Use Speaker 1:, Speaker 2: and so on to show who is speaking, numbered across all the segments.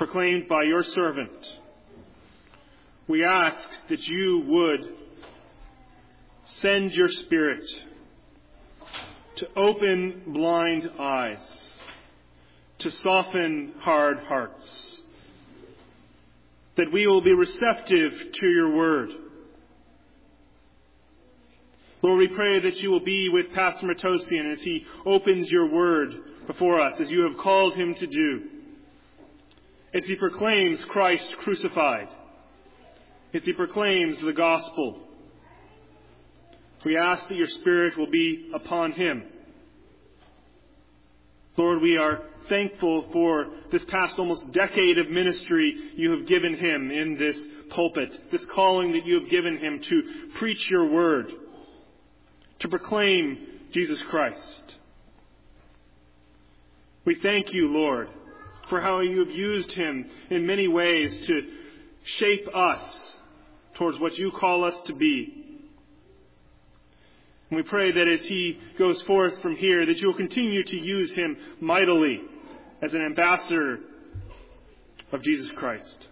Speaker 1: proclaimed by your servant. We ask that you would send your Spirit to open blind eyes, to soften hard hearts, that we will be receptive to your word. Lord, we pray that you will be with Pastor Matosian as he opens your word before us, as you have called him to do, as he proclaims Christ crucified, as he proclaims the gospel. We ask that your Spirit will be upon him. Lord, we are thankful for this past almost decade of ministry you have given him in this pulpit, this calling that you have given him to preach your word, to proclaim Jesus Christ. We thank you, Lord, for how you have used him in many ways to shape us towards what you call us to be. And we pray that as he goes forth from here, that you will continue to use him mightily as an ambassador of Jesus Christ.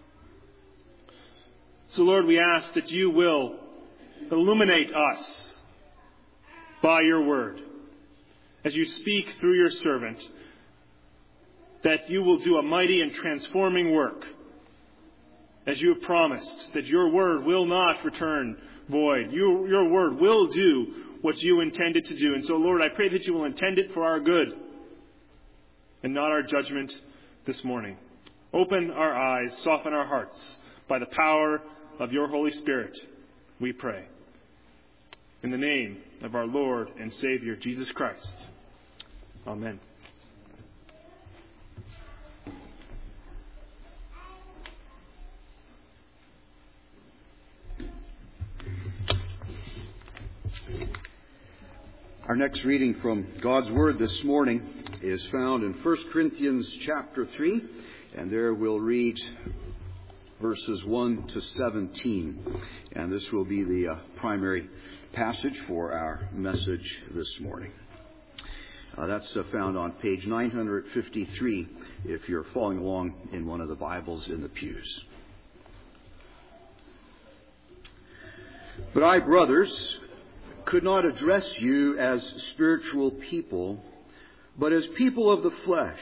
Speaker 1: So, Lord, we ask that you will illuminate us by your word as you speak through your servant, that you will do a mighty and transforming work, as you have promised, that your word will not return void. Your word will do what you intended to do. And so, Lord, I pray that you will intend it for our good and not our judgment this morning. Open our eyes, soften our hearts by the power of your Holy Spirit, we pray. In the name of our Lord and Savior, Jesus Christ. Amen.
Speaker 2: Our next reading from God's Word this morning is found in 1 Corinthians chapter 3, and there we'll read verses 1 to 17. And this will be the primary passage for our message this morning. That's found on page 953 if you're following along in one of the Bibles in the pews. But I, brothers, could not address you as spiritual people, but as people of the flesh,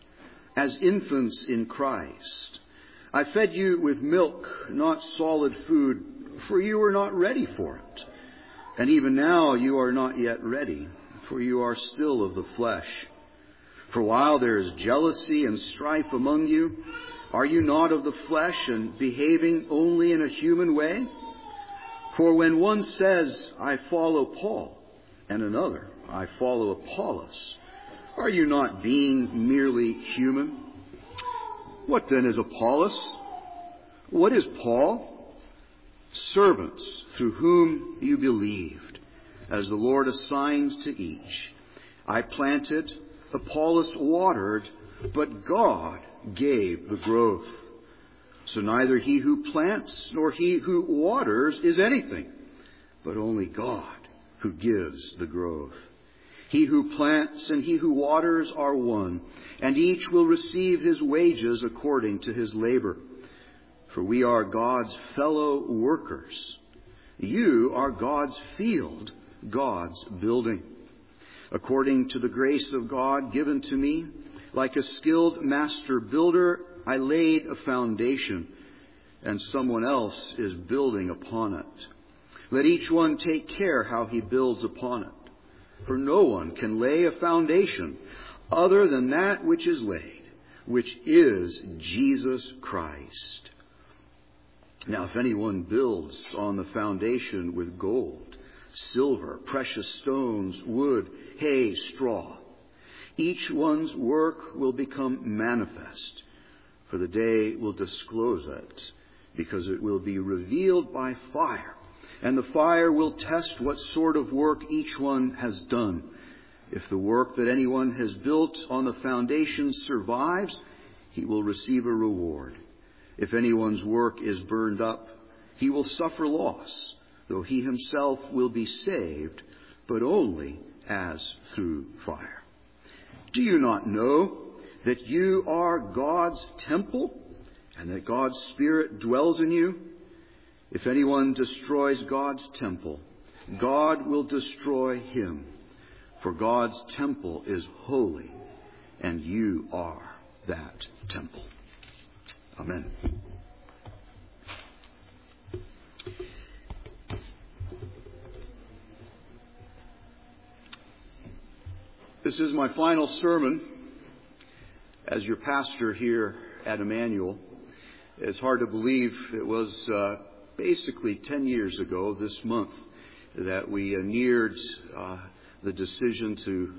Speaker 2: as infants in Christ. I fed you with milk, not solid food, for you were not ready for it. And even now you are not yet ready, for you are still of the flesh. For while there is jealousy and strife among you, are you not of the flesh and behaving only in a human way? For when one says, I follow Paul, and another, I follow Apollos, are you not being merely human? What then is Apollos? What is Paul? Servants through whom you believed, as the Lord assigned to each. I planted, Apollos watered, but God gave the growth. So neither he who plants nor he who waters is anything, but only God who gives the growth. He who plants and he who waters are one, and each will receive his wages according to his labor. For we are God's fellow workers. You are God's field, God's building. According to the grace of God given to me, like a skilled master builder, I laid a foundation, and someone else is building upon it. Let each one take care how he builds upon it. For no one can lay a foundation other than that which is laid, which is Jesus Christ. Now, if anyone builds on the foundation with gold, silver, precious stones, wood, hay, straw, each one's work will become manifest, for the day will disclose it, because it will be revealed by fire, and the fire will test what sort of work each one has done. If the work that anyone has built on the foundation survives, he will receive a reward. If anyone's work is burned up, he will suffer loss, though he himself will be saved, but only as through fire. Do you not know that you are God's temple and that God's Spirit dwells in you? If anyone destroys God's temple, God will destroy him. For God's temple is holy, and you are that temple. Amen. This is my final sermon as your pastor here at Emmanuel. It's hard to believe it was basically 10 years ago this month that we neared the decision to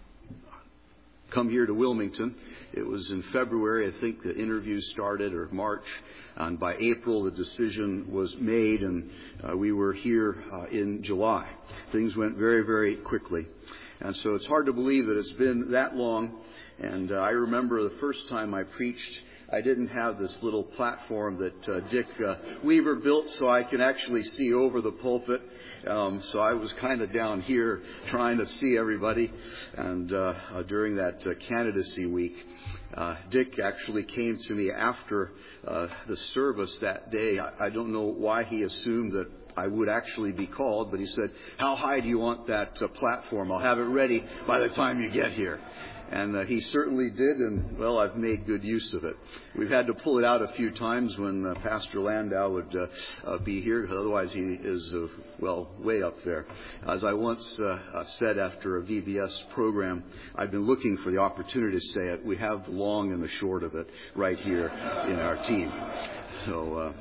Speaker 2: come here to Wilmington. It was in February, I think the interviews started, or March. And by April, the decision was made, and we were here in July. Things went very, very quickly. And so it's hard to believe that it's been that long. And I remember the first time I preached, I didn't have this little platform that Dick Weaver built so I can actually see over the pulpit. So I was kind of down here trying to see everybody. And during that candidacy week, Dick actually came to me after the service that day. I don't know why he assumed that I would actually be called, but he said, "How high do you want that platform? I'll have it ready by the time you get here." And he certainly did, and, well, I've made good use of it. We've had to pull it out a few times when Pastor Landau would be here. Otherwise, he is, way up there. As I once said after a VBS program, I've been looking for the opportunity to say it. We have the long and the short of it right here in our team. So,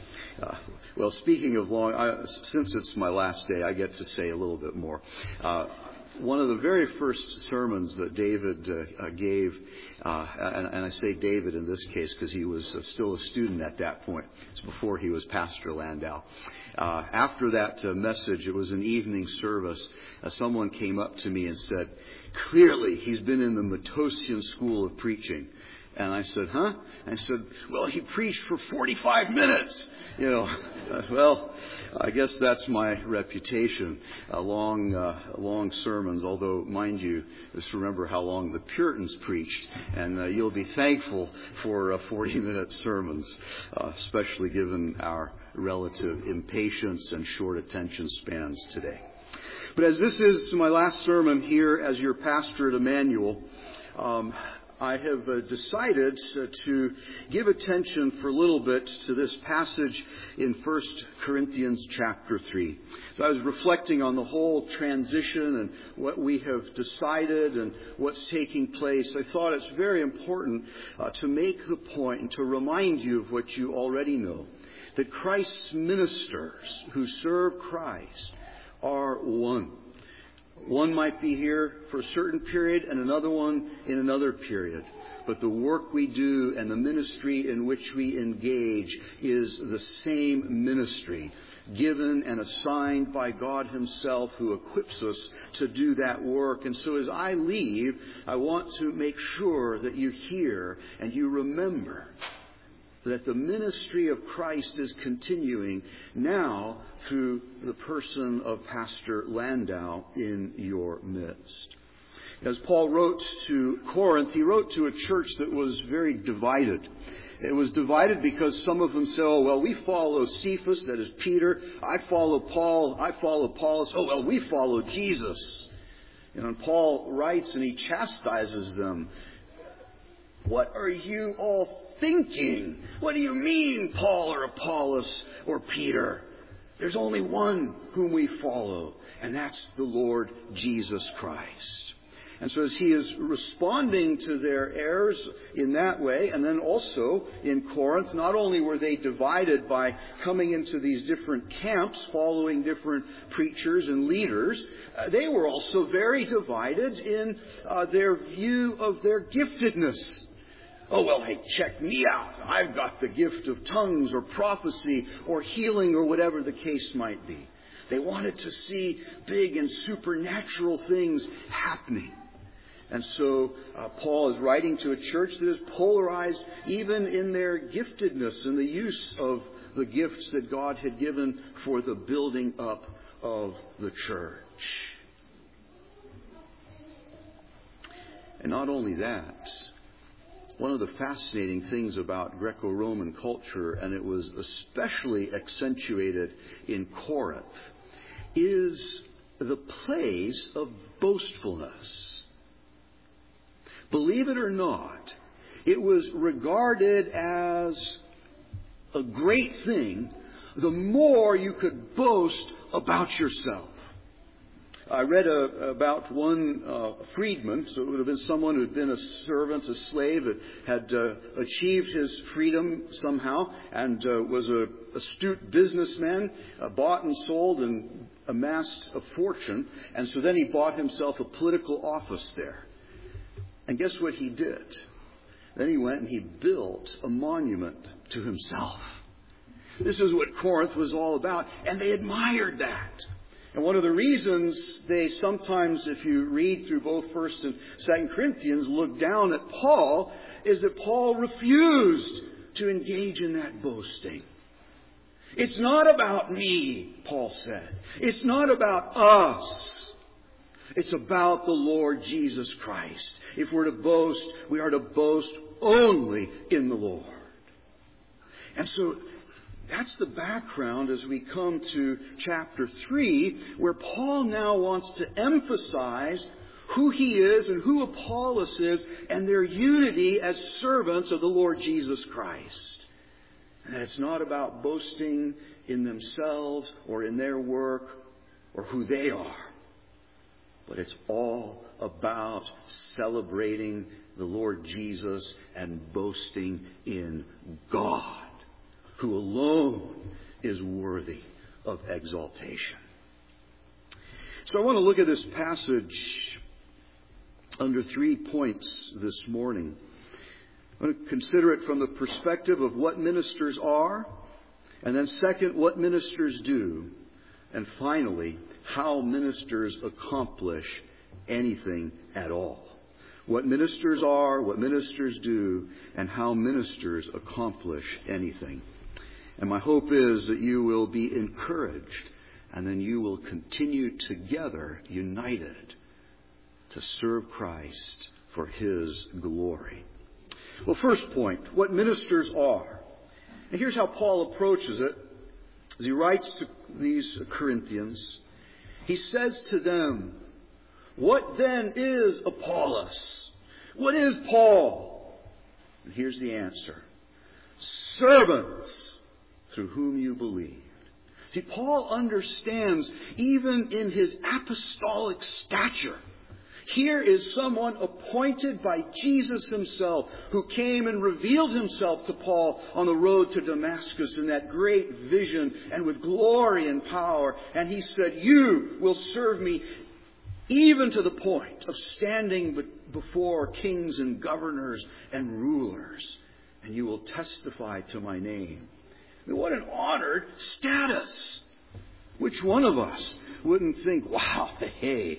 Speaker 2: speaking of long, since it's my last day, I get to say a little bit more. One of the very first sermons that David gave, and I say David in this case because he was still a student at that point. It's before he was Pastor Landau. After that message, it was an evening service. Someone came up to me and said, "Clearly, he's been in the Matosian School of Preaching." And I said, "Huh?" And I said, "Well, he preached for 45 minutes. I guess that's my reputation. Long sermons, although, mind you, just remember how long the Puritans preached. And you'll be thankful for 40-minute sermons, especially given our relative impatience and short attention spans today. But as this is my last sermon here as your pastor at Emmanuel, I have decided to give attention for a little bit to this passage in 1 Corinthians chapter 3. So I was reflecting on the whole transition and what we have decided and what's taking place. I thought it's very important to make the point and to remind you of what you already know, that Christ's ministers who serve Christ are one. One might be here for a certain period and another one in another period. But the work we do and the ministry in which we engage is the same ministry, given and assigned by God Himself, who equips us to do that work. And so as I leave, I want to make sure that you hear and you remember that the ministry of Christ is continuing now through the person of Pastor Landau in your midst. As Paul wrote to Corinth, he wrote to a church that was very divided. It was divided because some of them said, we follow Cephas, that is Peter. I follow Paul. I follow Apollos. We follow Jesus. And Paul writes and he chastises them. What are you all thinking? What do you mean, Paul or Apollos or Peter? There's only one whom we follow, and that's the Lord Jesus Christ. And so as he is responding to their errors in that way, and then also in Corinth, not only were they divided by coming into these different camps, following different preachers and leaders, they were also very divided in their view of their giftedness. Hey, check me out. I've got the gift of tongues or prophecy or healing or whatever the case might be. They wanted to see big and supernatural things happening. And so Paul is writing to a church that is polarized even in their giftedness and the use of the gifts that God had given for the building up of the church. And not only that, one of the fascinating things about Greco-Roman culture, and it was especially accentuated in Corinth, is the place of boastfulness. Believe it or not, it was regarded as a great thing the more you could boast about yourself. I read about one freedman, so it would have been someone who had been a servant, a slave, that had achieved his freedom somehow, and was an astute businessman, bought and sold and amassed a fortune, and so then he bought himself a political office there. And guess what he did? Then he went and he built a monument to himself. This is what Corinth was all about, and they admired that. And one of the reasons they sometimes, if you read through both 1st and 2nd Corinthians, look down at Paul, is that Paul refused to engage in that boasting. It's not about me, Paul said. It's not about us. It's about the Lord Jesus Christ. If we're to boast, we are to boast only in the Lord. And so that's the background as we come to chapter 3, where Paul now wants to emphasize who he is and who Apollos is and their unity as servants of the Lord Jesus Christ. And that it's not about boasting in themselves or in their work or who they are, but it's all about celebrating the Lord Jesus and boasting in God, who alone is worthy of exaltation. So I want to look at this passage under 3 points this morning. I want to consider it from the perspective of what ministers are, and then second, what ministers do, and finally, how ministers accomplish anything at all. What ministers are, what ministers do, and how ministers accomplish anything. And my hope is that you will be encouraged, and then you will continue together, united, to serve Christ for His glory. Well, first point, what ministers are. And here's how Paul approaches it. As he writes to these Corinthians, he says to them, "What then is Apollos? What is Paul?" And here's the answer. Servants through whom you believed. See, Paul understands even in his apostolic stature, here is someone appointed by Jesus himself, who came and revealed himself to Paul on the road to Damascus in that great vision and with glory and power. And he said, "You will serve me even to the point of standing before kings and governors and rulers, and you will testify to my name." I mean, what an honored status. Which one of us wouldn't think, wow, hey,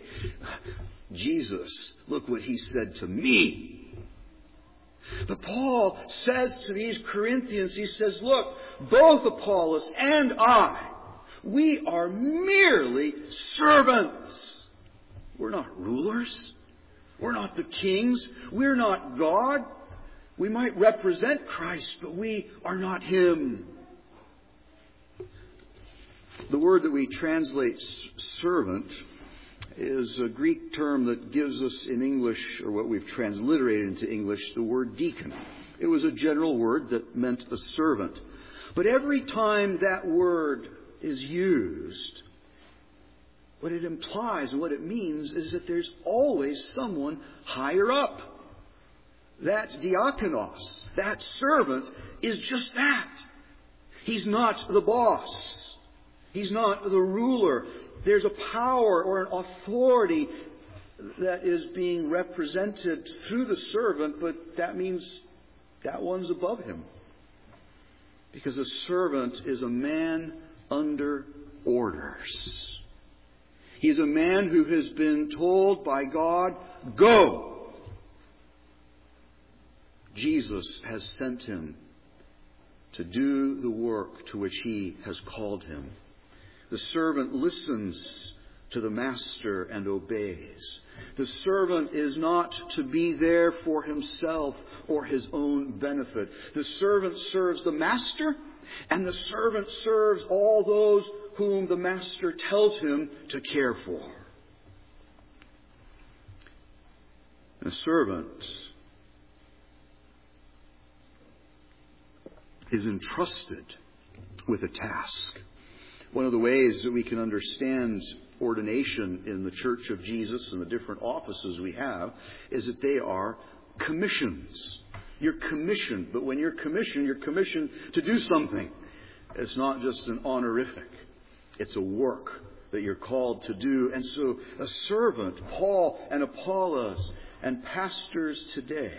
Speaker 2: Jesus, look what he said to me. But Paul says to these Corinthians, he says, look, both Apollos and I, we are merely servants. We're not rulers. We're not the kings. We're not God. We might represent Christ, but we are not Him. The word that we translate servant is a Greek term that gives us in English, or what we've transliterated into English, the word deacon. It was a general word that meant a servant. But every time that word is used, what it implies and what it means is that there's always someone higher up. That diakonos, that servant, is just that. He's not the boss. He's not the ruler. There's a power or an authority that is being represented through the servant, but that means that one's above him. Because a servant is a man under orders. He's a man who has been told by God, go. Jesus has sent him to do the work to which He has called him. The servant listens to the master and obeys. The servant is not to be there for himself or his own benefit. The servant serves the master, and the servant serves all those whom the master tells him to care for. A servant is entrusted with a task. One of the ways that we can understand ordination in the Church of Jesus and the different offices we have is that they are commissions. You're commissioned, but when you're commissioned to do something. It's not just an honorific. It's a work that you're called to do. And so a servant, Paul and Apollos and pastors today,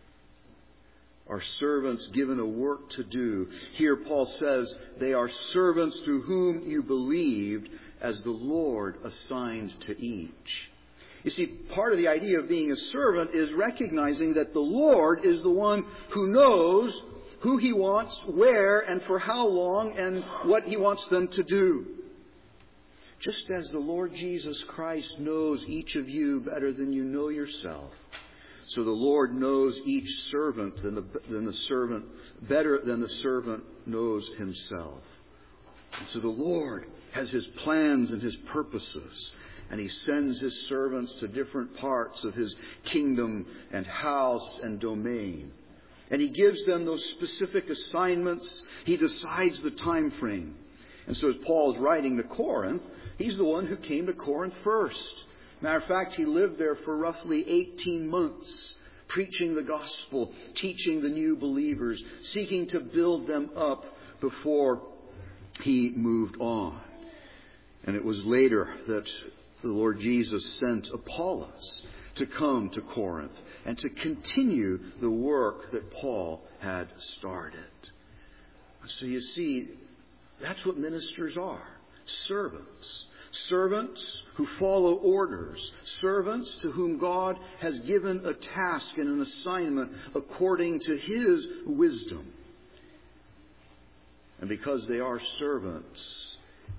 Speaker 2: are servants given a work to do. Here Paul says they are servants through whom you believed, as the Lord assigned to each. You see, part of the idea of being a servant is recognizing that the Lord is the one who knows who He wants, where, and for how long, and what He wants them to do. Just as the Lord Jesus Christ knows each of you better than you know yourself, so the Lord knows each servant better than the servant knows himself. And so the Lord has His plans and His purposes, and He sends His servants to different parts of His kingdom and house and domain. And He gives them those specific assignments. He decides the time frame. And so as Paul is writing to Corinth, he's the one who came to Corinth first. Matter of fact, he lived there for roughly 18 months, preaching the gospel, teaching the new believers, seeking to build them up before he moved on. And it was later that the Lord Jesus sent Apollos to come to Corinth and to continue the work that Paul had started. So you see, that's what ministers are. Servants. Servants who follow orders. Servants to whom God has given a task and an assignment according to His wisdom. And because they are servants,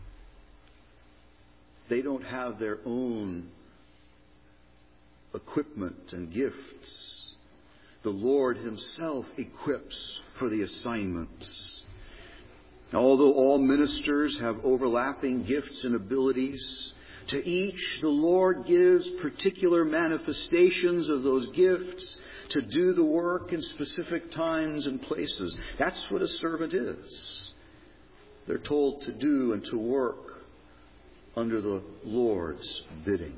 Speaker 2: they don't have their own equipment and gifts. The Lord Himself equips for the assignments. Now, although all ministers have overlapping gifts and abilities, to each the Lord gives particular manifestations of those gifts to do the work in specific times and places. That's what a servant is. They're told to do and to work under the Lord's bidding.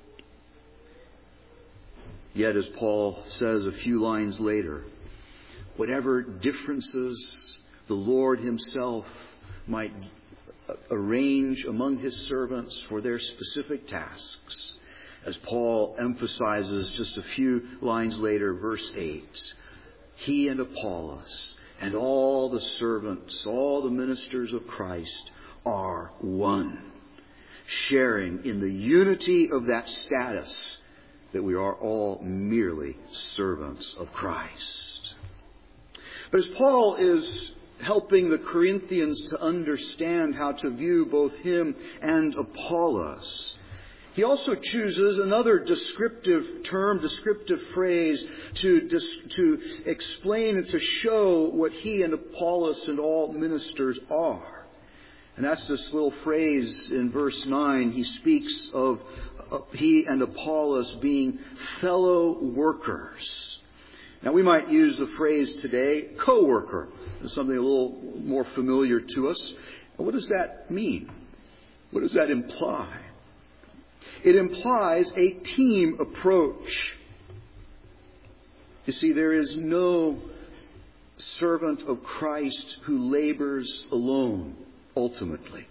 Speaker 2: Yet, as Paul says a few lines later, whatever differences the Lord Himself might arrange among His servants for their specific tasks, as Paul emphasizes just a few lines later, verse 8, He and Apollos and all the servants, all the ministers of Christ are one, sharing in the unity of that status that we are all merely servants of Christ. But as Paul is helping the Corinthians to understand how to view both him and Apollos, he also chooses another descriptive term, descriptive phrase to explain and to show what he and Apollos and all ministers are. And that's this little phrase in verse 9. He speaks of he and Apollos being fellow workers. Now, we might use the phrase today, co-worker. It's something a little more familiar to us. And what does that mean? What does that imply? It implies a team approach. You see, there is no servant of Christ who labors alone, ultimately.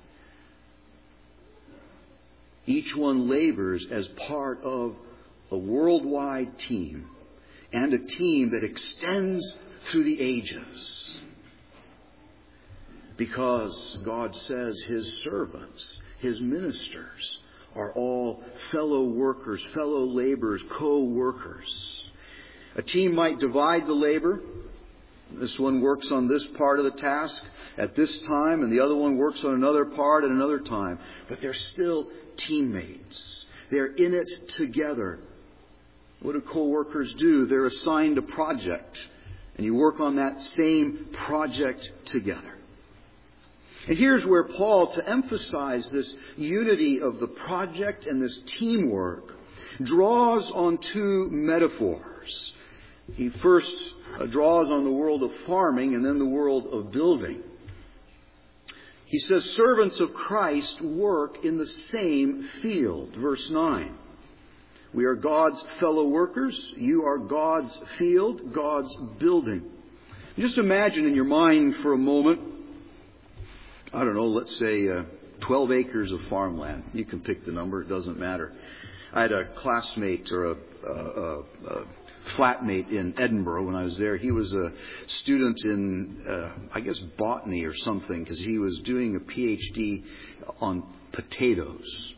Speaker 2: Each one labors as part of a worldwide team, and a team that extends through the ages. Because God says His servants, His ministers, are all fellow workers, fellow laborers, co-workers. A team might divide the labor. This one works on this part of the task at this time, and the other one works on another part at another time. But they're still teammates. They're in it together. What do co-workers do? They're assigned a project, and you work on that same project together. And here's where Paul, to emphasize this unity of the project and this teamwork, draws on two metaphors. He first draws on the world of farming and then the world of building. He says, servants of Christ work in the same field. Verse 9. We are God's fellow workers. You are God's field, God's building. Just imagine in your mind for a moment, I don't know, let's say 12 acres of farmland. You can pick the number, it doesn't matter. I had a classmate or a flatmate in Edinburgh when I was there. He was a student in, I guess, botany or something, because he was doing a PhD on potatoes.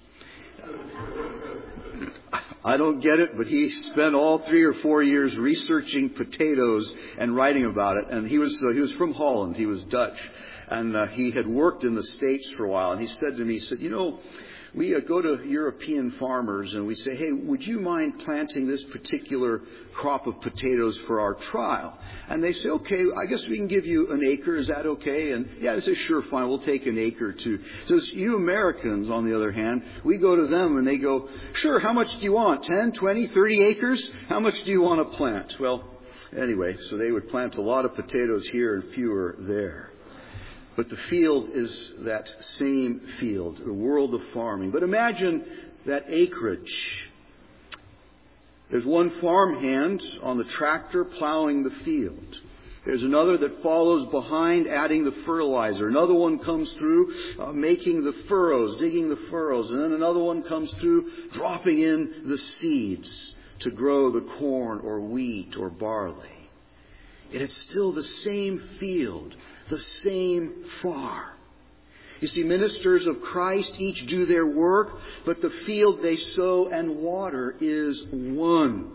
Speaker 2: I don't get it, but he spent all 3 or 4 years researching potatoes and writing about it. And he was from Holland. He was Dutch. And he had worked in the States for a while. And he said to me, he said, we go to European farmers and we say, hey, would you mind planting this particular crop of potatoes for our trial? And they say, okay, I guess we can give you an acre. Is that okay? And yeah, they say, sure, fine, we'll take an acre or two. So you Americans, on the other hand, we go to them and they go, sure, how much do you want? 10, 20, 30 acres? How much do you want to plant? Well, anyway, so they would plant a lot of potatoes here and fewer there. But the field is that same field, the world of farming. But imagine that acreage. There's one farmhand on the tractor plowing the field. There's another that follows behind adding the fertilizer. Another one comes through making the furrows, digging the furrows. And then another one comes through dropping in the seeds to grow the corn or wheat or barley. And it's still the same field, the same farm. You see, ministers of Christ each do their work, but the field they sow and water is one.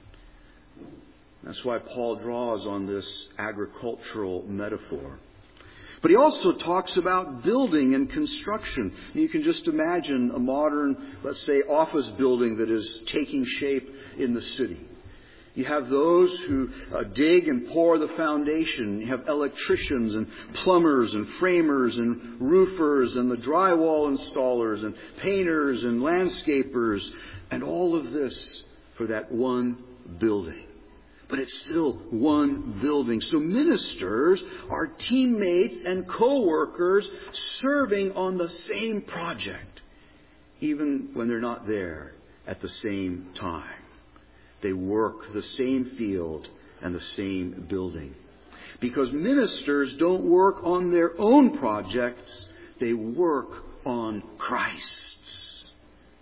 Speaker 2: That's why Paul draws on this agricultural metaphor. But he also talks about building and construction. You can just imagine a modern, let's say, office building that is taking shape in the city. You have those who dig and pour the foundation. You have electricians and plumbers and framers and roofers and the drywall installers and painters and landscapers and all of this for that one building. But it's still one building. So ministers are teammates and co-workers serving on the same project, even when they're not there at the same time. They work the same field and the same building. Because ministers don't work on their own projects, they work on Christ's.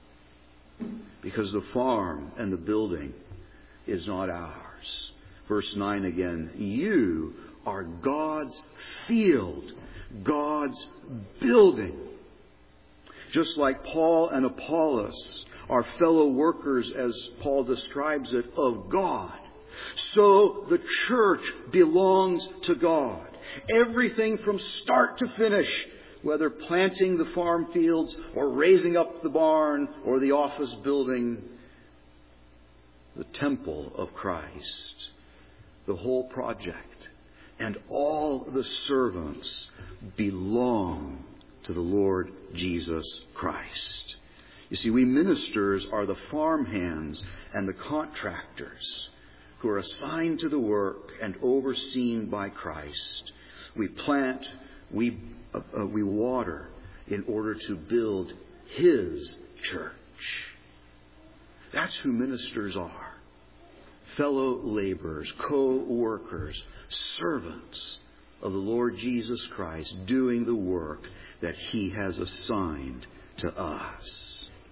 Speaker 2: Because the farm and the building is not ours. Verse 9 again, you are God's field, God's building. Just like Paul and Apollos are fellow workers, as Paul describes it, of God. So the church belongs to God. Everything from start to finish, whether planting the farm fields or raising up the barn or the office building, the temple of Christ, the whole project, and all the servants belong to the Lord Jesus Christ. You see, we ministers are the farmhands and the contractors who are assigned to the work and overseen by Christ. We plant, we water in order to build His church. That's who ministers are. Fellow laborers, co-workers, servants of the Lord Jesus Christ, doing the work that He has assigned to us.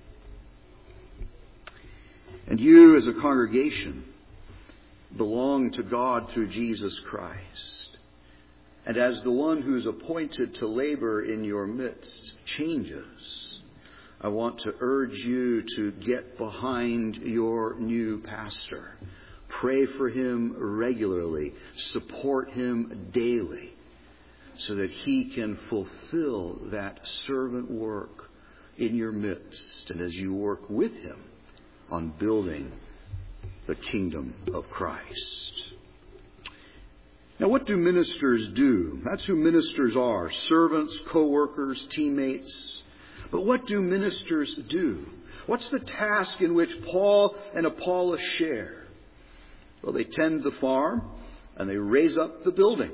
Speaker 2: And you as a congregation belong to God through Jesus Christ. And as the one who's appointed to labor in your midst changes, I want to urge you to get behind your new pastor. Pray for him regularly. Support him daily so that he can fulfill that servant work in your midst. And as you work with him on building the kingdom of Christ. Now, what do ministers do? That's who ministers are. Servants, co-workers, teammates. But what do ministers do? What's the task in which Paul and Apollos share? Well, they tend the farm and they raise up the building.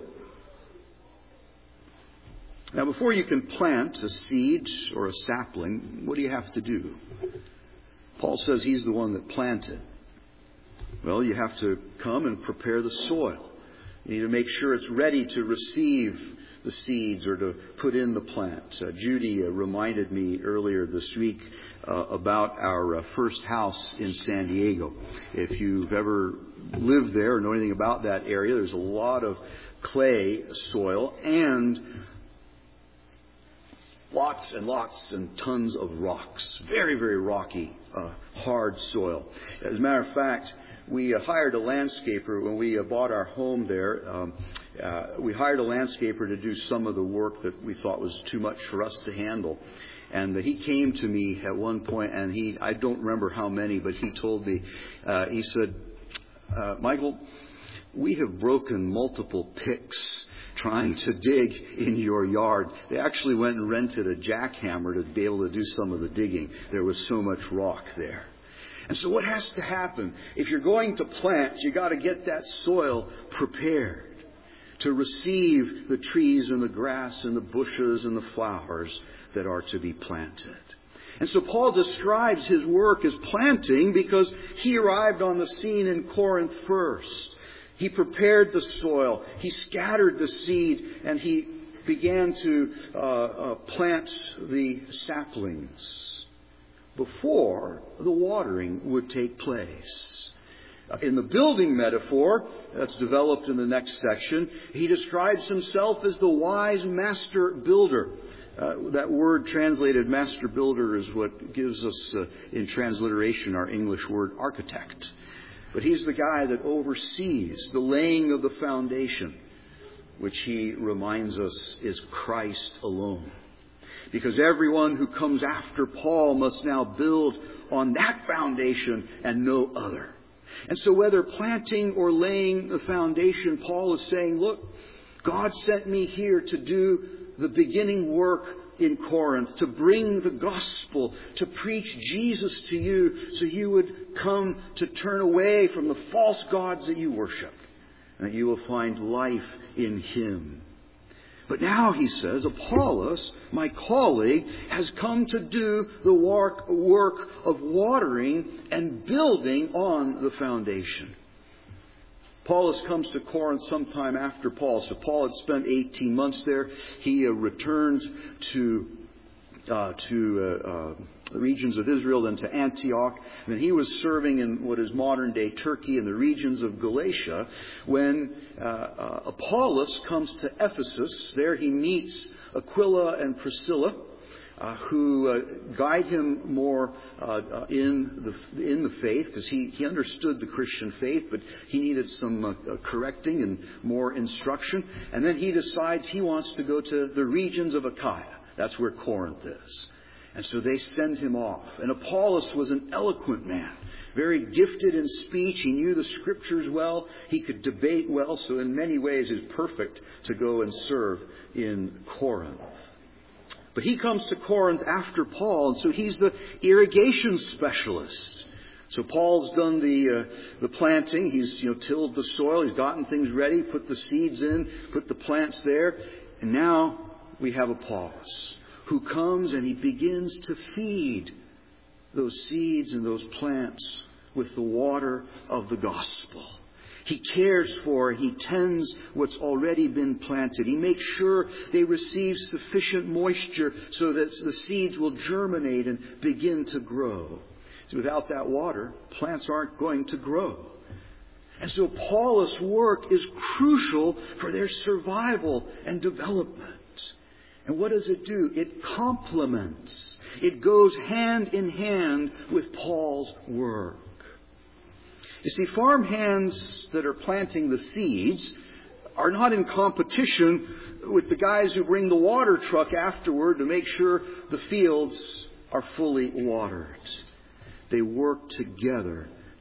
Speaker 2: Now, before you can plant a seed or a sapling, what do you have to do? Paul says he's the one that planted. Well, you have to come and prepare the soil. You need to make sure it's ready to receive the seeds or to put in the plant. Judy reminded me earlier this week about our first house in San Diego. If you've ever lived there or know anything about that area, there's a lot of clay soil and lots and tons of rocks. Very, very rocky, hard soil. As a matter of fact, we hired a landscaper when we bought our home there. We hired a landscaper to do some of the work that we thought was too much for us to handle. And he came to me at one point, and I don't remember how many, but he told me, he said, Michael, we have broken multiple picks trying to dig in your yard. They actually went and rented a jackhammer to be able to do some of the digging. There was so much rock there. And so what has to happen? If you're going to plant, you got to get that soil prepared to receive the trees and the grass and the bushes and the flowers that are to be planted. And so Paul describes his work as planting because he arrived on the scene in Corinth first. He prepared the soil, he scattered the seed, and he began to plant the saplings before the watering would take place. In the building metaphor that's developed in the next section, he describes himself as the wise master builder. That word translated master builder is what gives us in transliteration our English word architect. But he's the guy that oversees the laying of the foundation, which he reminds us is Christ alone. Because everyone who comes after Paul must now build on that foundation and no other. And so whether planting or laying the foundation, Paul is saying, look, God sent me here to do the beginning work in Corinth, to bring the gospel, to preach Jesus to you so you would come to turn away from the false gods that you worship and that you will find life in Him. But now, he says, Apollos, my colleague, has come to do the work of watering and building on the foundation. Apollos comes to Corinth sometime after Paul. So Paul had spent 18 months there. He returned to the regions of Israel, then to Antioch. And then he was serving in what is modern-day Turkey in the regions of Galatia when Apollos comes to Ephesus. There he meets Aquila and Priscilla, who guide him more in the faith, because he understood the Christian faith, but he needed some correcting and more instruction. And then he decides he wants to go to the regions of Achaia. That's where Corinth is. And so they send him off. And Apollos was an eloquent man, very gifted in speech. He knew the Scriptures well. He could debate well. So in many ways is perfect to go and serve in Corinth. But he comes to Corinth after Paul, and so he's the irrigation specialist. So Paul's done the planting. He's tilled the soil. He's gotten things ready, put the seeds in, put the plants there. And now we have Apollos, who comes and he begins to feed those seeds and those plants with the water of the gospel. He cares for, he tends what's already been planted. He makes sure they receive sufficient moisture so that the seeds will germinate and begin to grow. So without that water, plants aren't going to grow. And so Apollos' work is crucial for their survival and development. And what does it do? It complements. It goes hand in hand with Paul's work. You see, farm hands that are planting the seeds are not in competition with the guys who bring the water truck afterward to make sure the fields are fully watered. They work together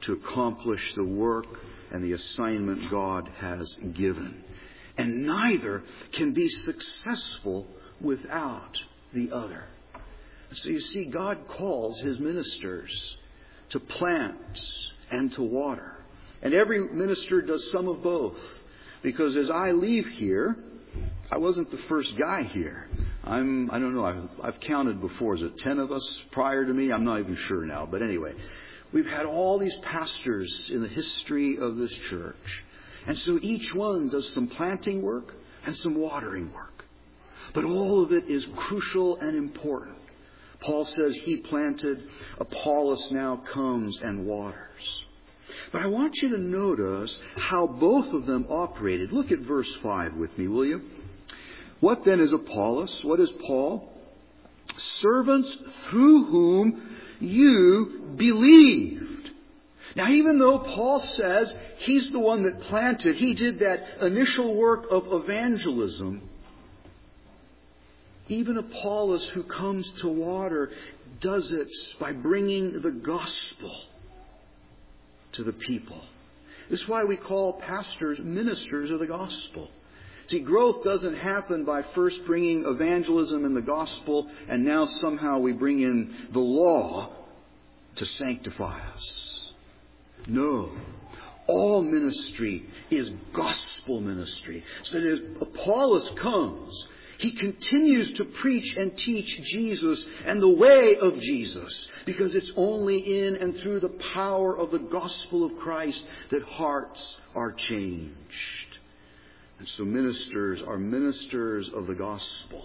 Speaker 2: to accomplish the work and the assignment God has given. And neither can be successful without the other. So you see, God calls His ministers to plant and to water. And every minister does some of both. Because as I leave here, I wasn't the first guy here. I don't know, I've counted before. Is it 10 of us prior to me? I'm not even sure now. But anyway, we've had all these pastors in the history of this church. And so each one does some planting work and some watering work. But all of it is crucial and important. Paul says he planted, Apollos now comes and waters. But I want you to notice how both of them operated. Look at verse 5 with me, will you? What then is Apollos? What is Paul? Servants through whom you believed. Now, even though Paul says he's the one that planted, he did that initial work of evangelism, even Apollos, who comes to water, does it by bringing the gospel to the people. This is why we call pastors ministers of the gospel. See, growth doesn't happen by first bringing evangelism and the gospel, and now somehow we bring in the law to sanctify us. No. All ministry is gospel ministry. So that as Apollos comes, he continues to preach and teach Jesus and the way of Jesus, because it's only in and through the power of the gospel of Christ that hearts are changed. And so ministers are ministers of the gospel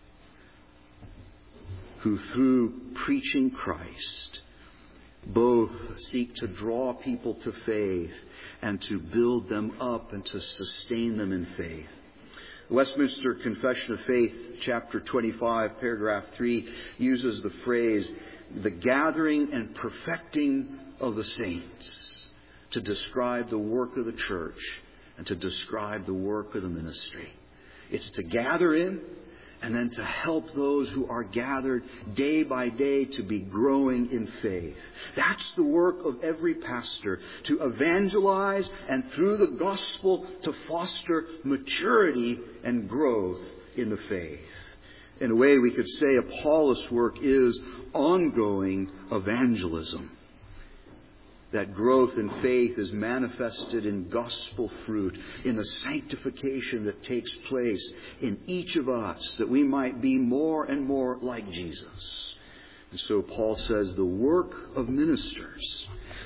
Speaker 2: who, through preaching Christ, both seek to draw people to faith and to build them up and to sustain them in faith. Westminster Confession of Faith, chapter 25, paragraph 3, uses the phrase, the gathering and perfecting of the saints, to describe the work of the church and to describe the work of the ministry. It's to gather in and then to help those who are gathered day by day to be growing in faith. That's the work of every pastor, to evangelize and through the gospel to foster maturity and growth in the faith. In a way, we could say Apollos' work is ongoing evangelism. That growth in faith is manifested in gospel fruit, in the sanctification that takes place in each of us, that we might be more and more like Jesus. And so Paul says the work of ministers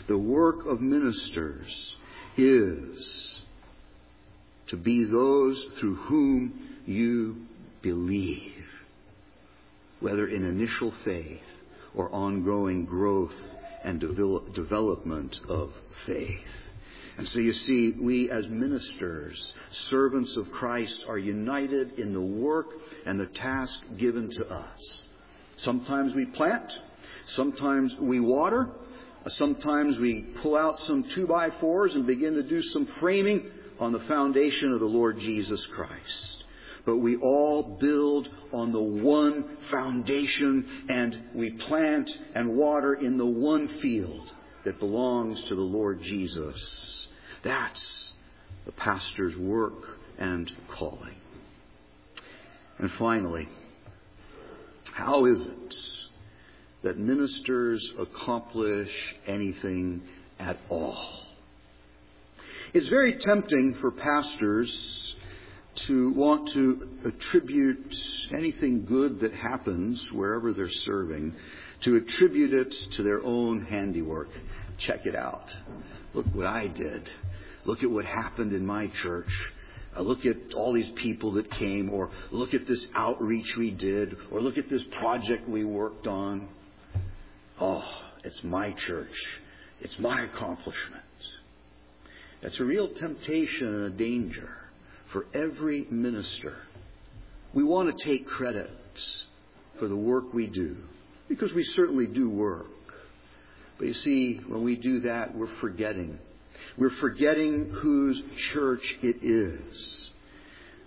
Speaker 2: is to be those through whom you believe, whether in initial faith or ongoing growth and development of faith. And so you see, we as ministers, servants of Christ, are united in the work and the task given to us. Sometimes we plant, sometimes we water, sometimes we pull out some 2x4s and begin to do some framing on the foundation of the Lord Jesus Christ. But we all build on the one foundation, and we plant and water in the one field that belongs to the Lord Jesus. That's the pastor's work and calling. And finally, how is it that ministers accomplish anything at all? It's very tempting for pastors to want to attribute anything good that happens wherever they're serving, to attribute it to their own handiwork. Check it out. Look what I did. Look at what happened in my church. Look at all these people that came, or look at this outreach we did, or look at this project we worked on. Oh, it's my church. It's my accomplishment. That's a real temptation and a danger for every minister. We want to take credit for the work we do, because we certainly do work. But you see, when we do that, we're forgetting. We're forgetting whose church it is.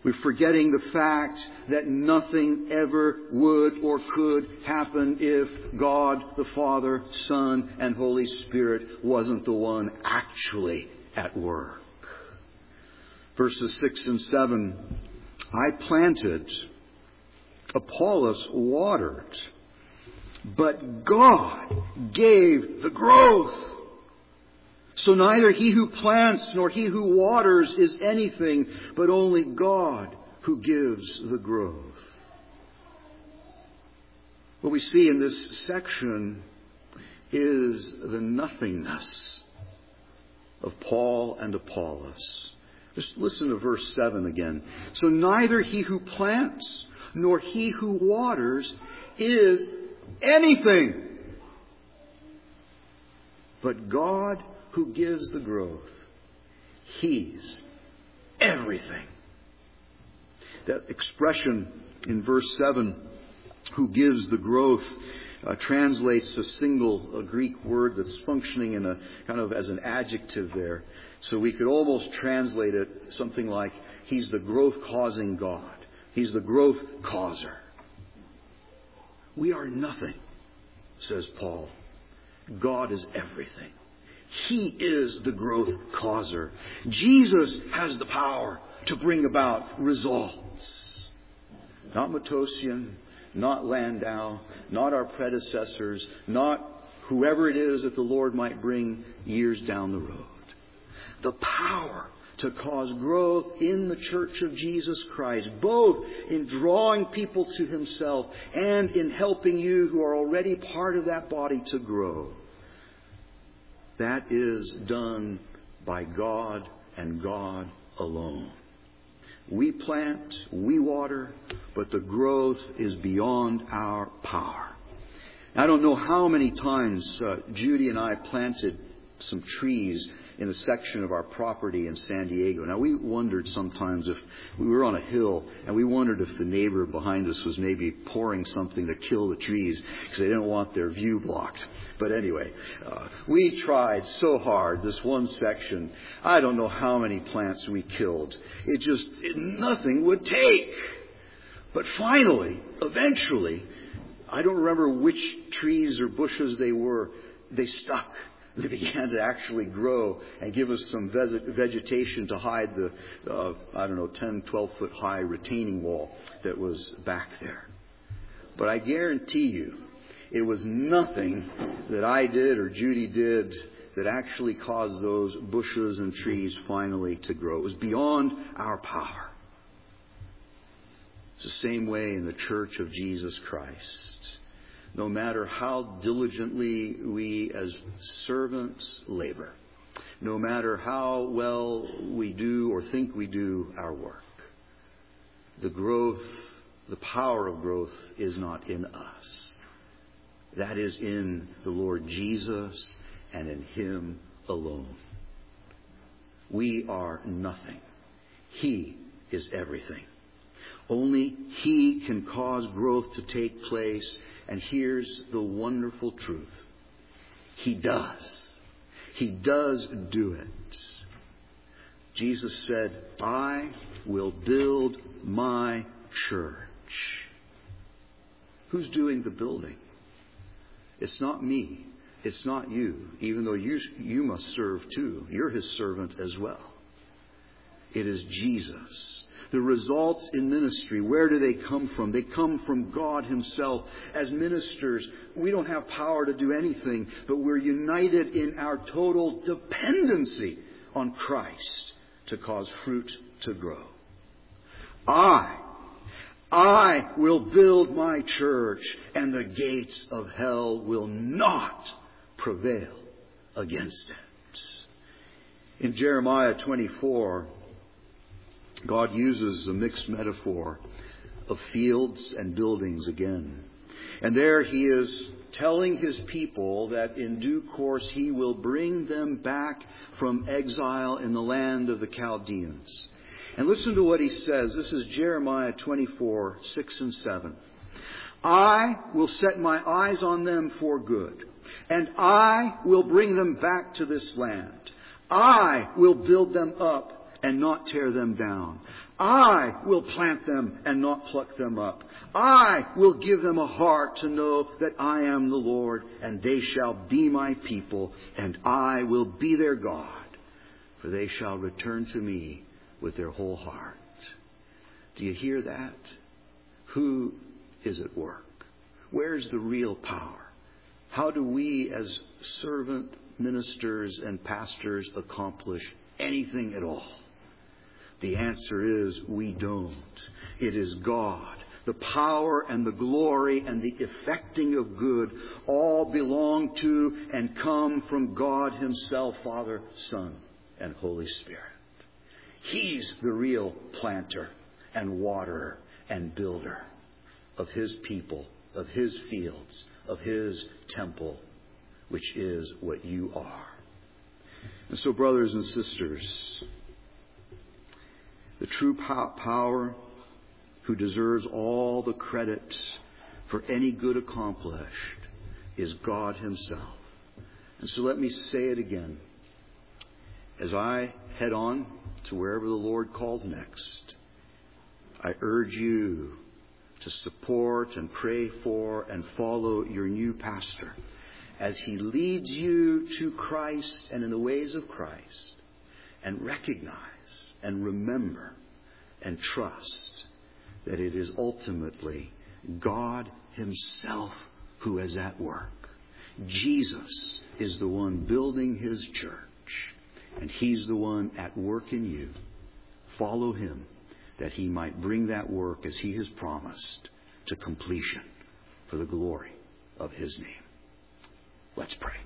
Speaker 2: We're forgetting the fact that nothing ever would or could happen if God, the Father, Son, and Holy Spirit wasn't the one actually at work. Verses 6 and 7, I planted, Apollos watered, but God gave the growth. So neither he who plants nor he who waters is anything, but only God who gives the growth. What we see in this section is the nothingness of Paul and Apollos. Just listen to verse 7 again. So neither he who plants nor he who waters is anything, but God who gives the growth. He's everything. That expression in verse 7, who gives the growth, translates a single Greek word that's functioning in a kind of as an adjective there. So we could almost translate it something like, He's the growth-causing God. He's the growth causer. We are nothing, says Paul. God is everything. He is the growth causer. Jesus has the power to bring about results. Not Matosian, not Landau, not our predecessors, not whoever it is that the Lord might bring years down the road. The power to cause growth in the Church of Jesus Christ, both in drawing people to Himself and in helping you who are already part of that body to grow. That is done by God and God alone. We plant, we water, but the growth is beyond our power. I don't know how many times Judy and I planted some trees in a section of our property in San Diego. Now, we wondered sometimes if we were on a hill and we wondered if the neighbor behind us was maybe pouring something to kill the trees because they didn't want their view blocked. But anyway, we tried so hard, this one section. I don't know how many plants we killed. Nothing would take. But finally, eventually, I don't remember which trees or bushes they were, they stuck. They began to actually grow and give us some vegetation to hide the, 10, 12 foot high retaining wall that was back there. But I guarantee you, it was nothing that I did or Judy did that actually caused those bushes and trees finally to grow. It was beyond our power. It's the same way in the Church of Jesus Christ. No matter how diligently we as servants labor, no matter how well we do or think we do our work, the growth, the power of growth is not in us. That is in the Lord Jesus and in Him alone. We are nothing. He is everything. Only He can cause growth to take place. And here's the wonderful truth. He does. He does do it. Jesus said, I will build my church. Who's doing the building? It's not me. It's not you. Even though you must serve too. You're His servant as well. It is Jesus. The results in ministry, where do they come from? They come from God Himself. As ministers, we don't have power to do anything, but we're united in our total dependency on Christ to cause fruit to grow. I will build my church, and the gates of hell will not prevail against it. In Jeremiah 24, God uses a mixed metaphor of fields and buildings again. And there He is telling His people that in due course He will bring them back from exile in the land of the Chaldeans. And listen to what He says. This is Jeremiah 24, 6 and 7. I will set my eyes on them for good, and I will bring them back to this land. I will build them up and not tear them down. I will plant them and not pluck them up. I will give them a heart to know that I am the Lord, and they shall be my people, and I will be their God, for they shall return to me with their whole heart. Do you hear that? Who is at work? Where's the real power? How do we as servant ministers and pastors accomplish anything at all? The answer is we don't. It is God. The power and the glory and the effecting of good all belong to and come from God Himself, Father, Son, and Holy Spirit. He's the real planter and waterer and builder of His people, of His fields, of His temple, which is what you are. And so, brothers and sisters, the true power who deserves all the credit for any good accomplished is God Himself. And so let me say it again. As I head on to wherever the Lord calls next, I urge you to support and pray for and follow your new pastor as he leads you to Christ and in the ways of Christ, and recognize and remember and trust that it is ultimately God Himself who is at work. Jesus is the one building His church, and He's the one at work in you. Follow Him, that He might bring that work, as He has promised, to completion for the glory of His name. Let's pray.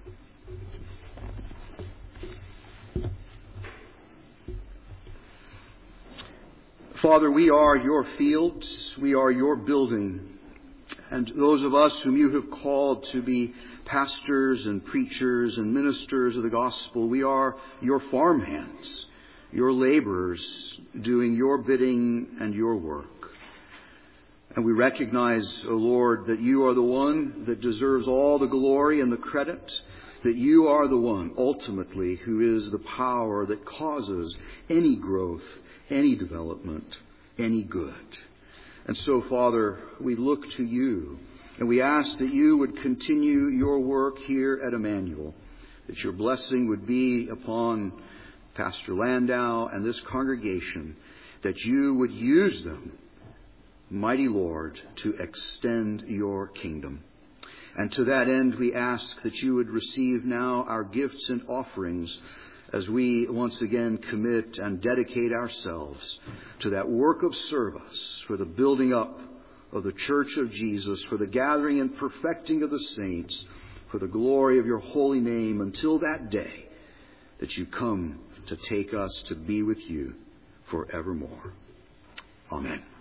Speaker 2: Father, we are your fields. We are your building. And those of us whom you have called to be pastors and preachers and ministers of the gospel, we are your farmhands, your laborers doing your bidding and your work. And we recognize, O Lord, that you are the one that deserves all the glory and the credit, that you are the one, ultimately, who is the power that causes any growth, any development, any good. And so, Father, we look to you, and we ask that you would continue your work here at Emmanuel, that your blessing would be upon Pastor Landau and this congregation, that you would use them, mighty Lord, to extend your kingdom. And to that end, we ask that you would receive now our gifts and offerings as we once again commit and dedicate ourselves to that work of service for the building up of the Church of Jesus, for the gathering and perfecting of the saints, for the glory of your holy name, until that day that you come to take us to be with you forevermore. Amen.